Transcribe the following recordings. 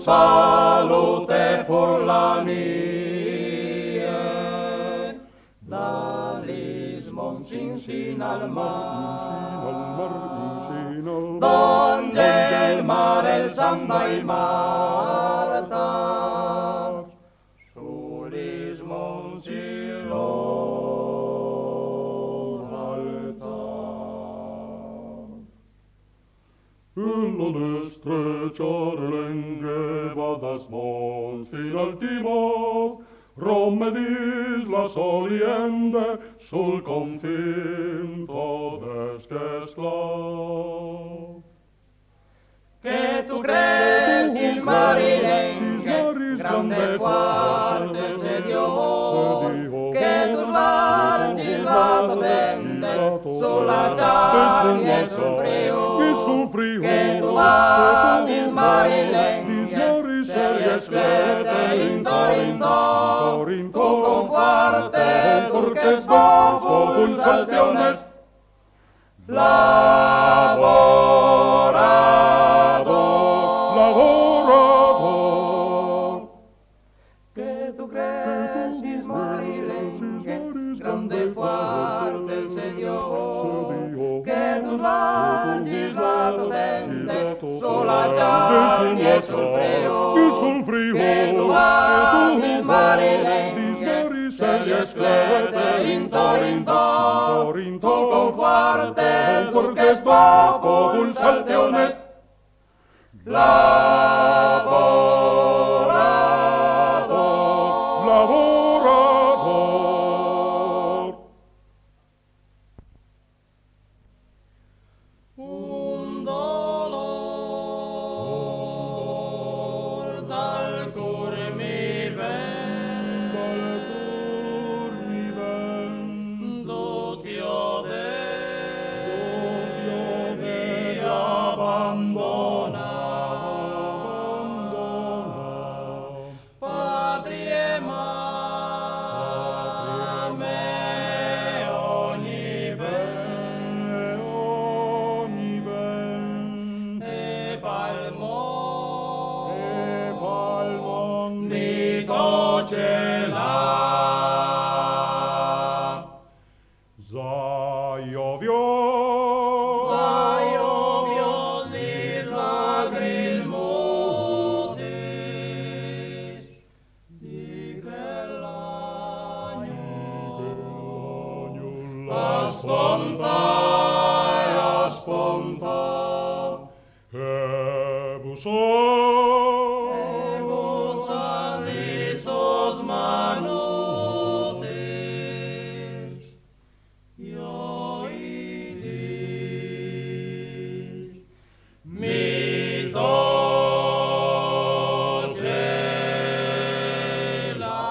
salute furlanie. Dalismon sin al mar, donde el mar, el samba y Marta, surismon sin lo altar. En la estrecha relengue vadas mons fin al timor, romedis la soliende sul confin todes que esclav. Que tu crees il marilengue, grande fuerte se dio, che tu largi la potente sulla giarnia e sul frio, che tu vadi il marilengue, se esplete in torinto, tu con fuerte turques bobo, un salte onest, Lavorador, que tu crees il marilengue, grande fuerte se dio, che tu largi la potente sulla giarnia e sul frio, che tu vadi il marilengue, se esplete in torinto, tu con fuerte turques bobo, un salte onest, lavorador. Un dolor dal cor mi ven, d'odio mi abbandona. Patrie me ogni ben, e palmon mi toce là. Zajoviol lis lagris mutis, di quell'agnul asponta, ebus alisos manutis, ioidis, mi toce là.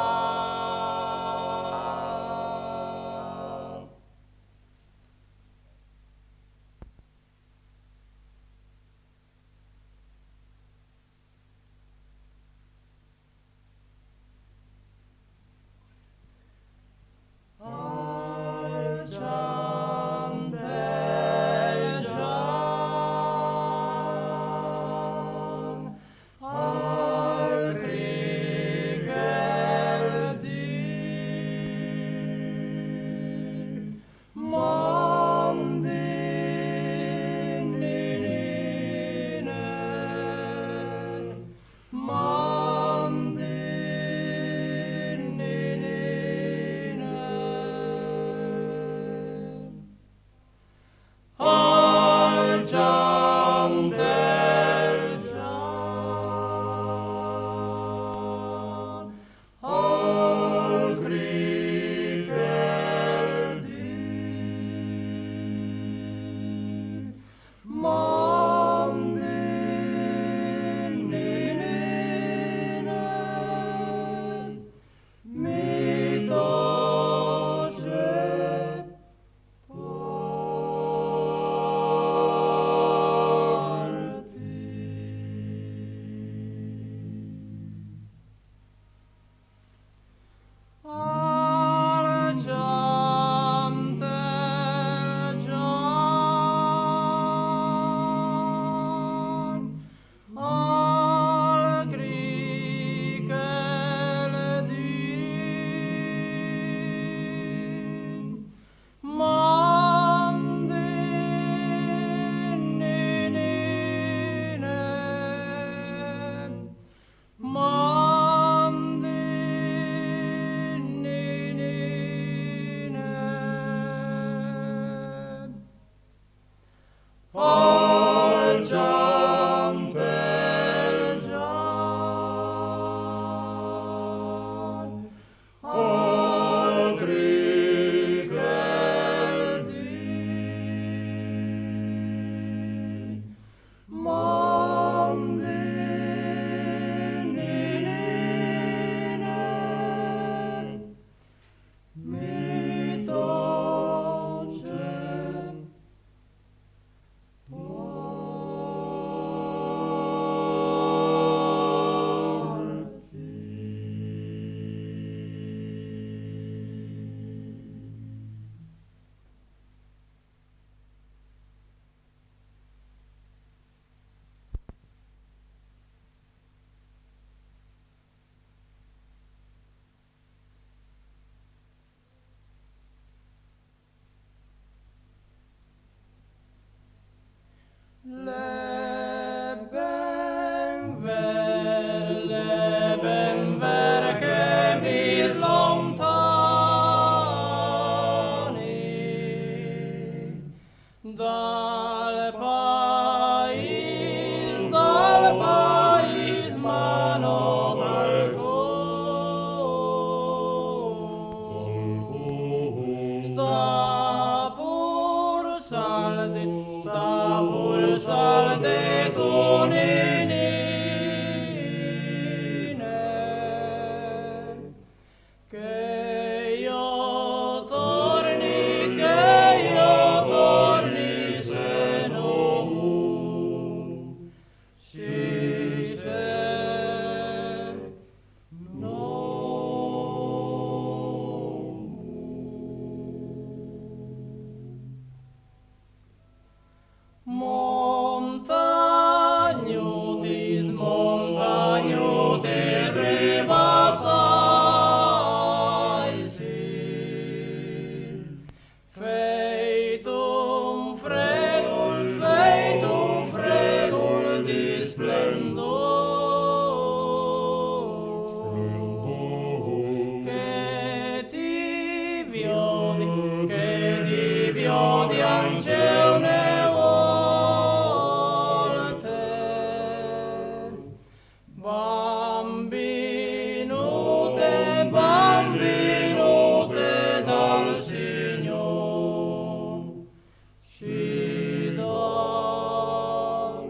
Bambinute, bambinute dal Signor, ci dal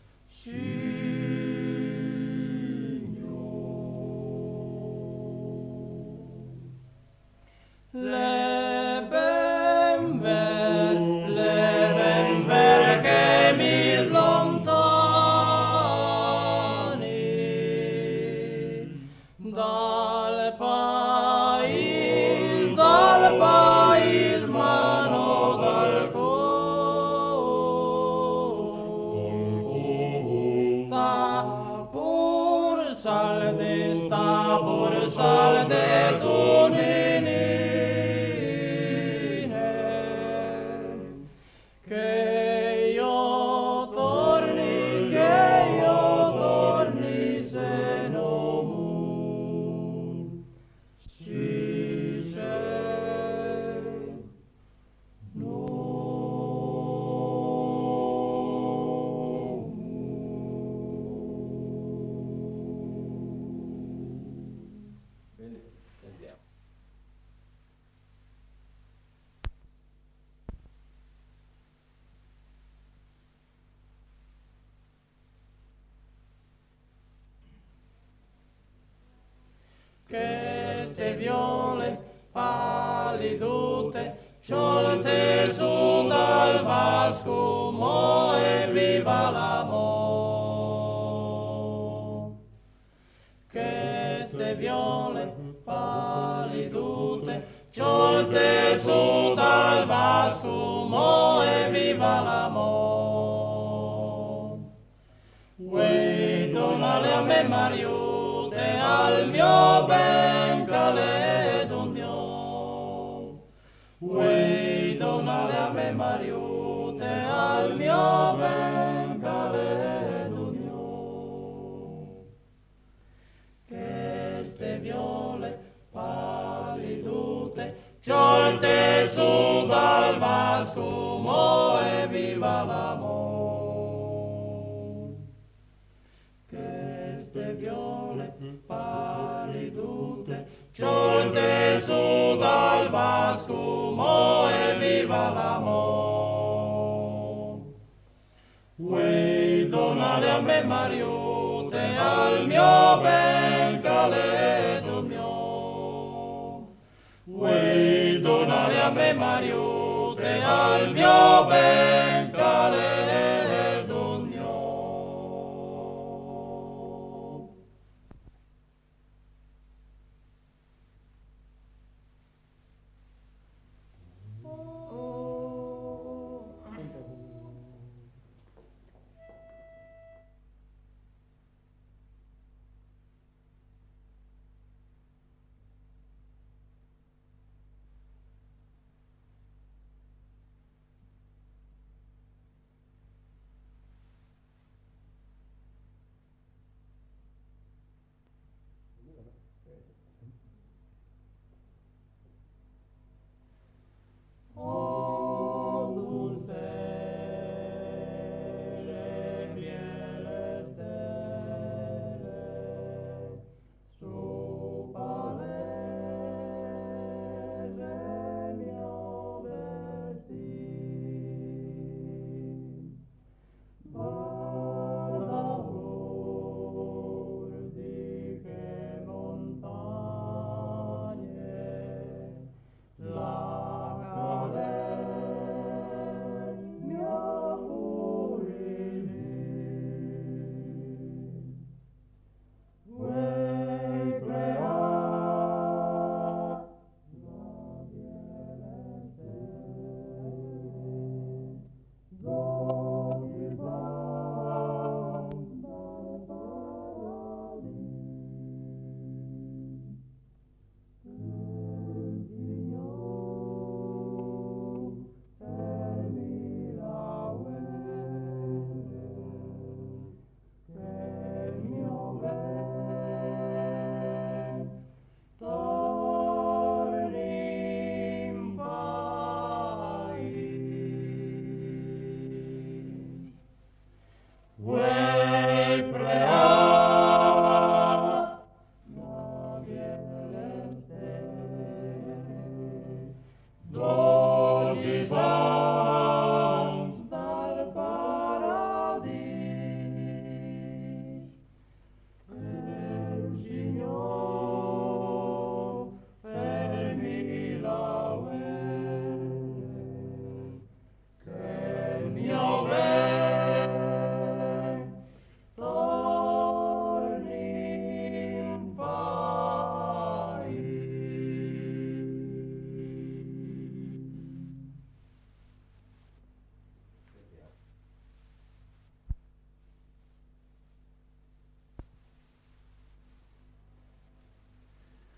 Signor. Le ben ver che mi lontani dal país, ma no dal cor. Sta pur salde tu nenine, che io torni se no si sei no. Quindi sentiamo. Che ste viole pallidute, sciolte su dal vasco, mo e viva l'amor. Che ste viole pallidute, sciolte su dal vasco, mo e viva l'amor. Uè, donale a me Mariute, al mio ben Caledon mio. Uè, donale a me Mariute, al mio ben Caledon mio. Che ste viole pallidute, sciolte su dal vasco, mo e viva l'amor. Che ste viole pallidute, sciolte su dal vasco, mo e viva l'amor. Uè, donale a me Mariute, al mio ben Caledon mio. Uè, donale a me Mariute, al mio ben Caledon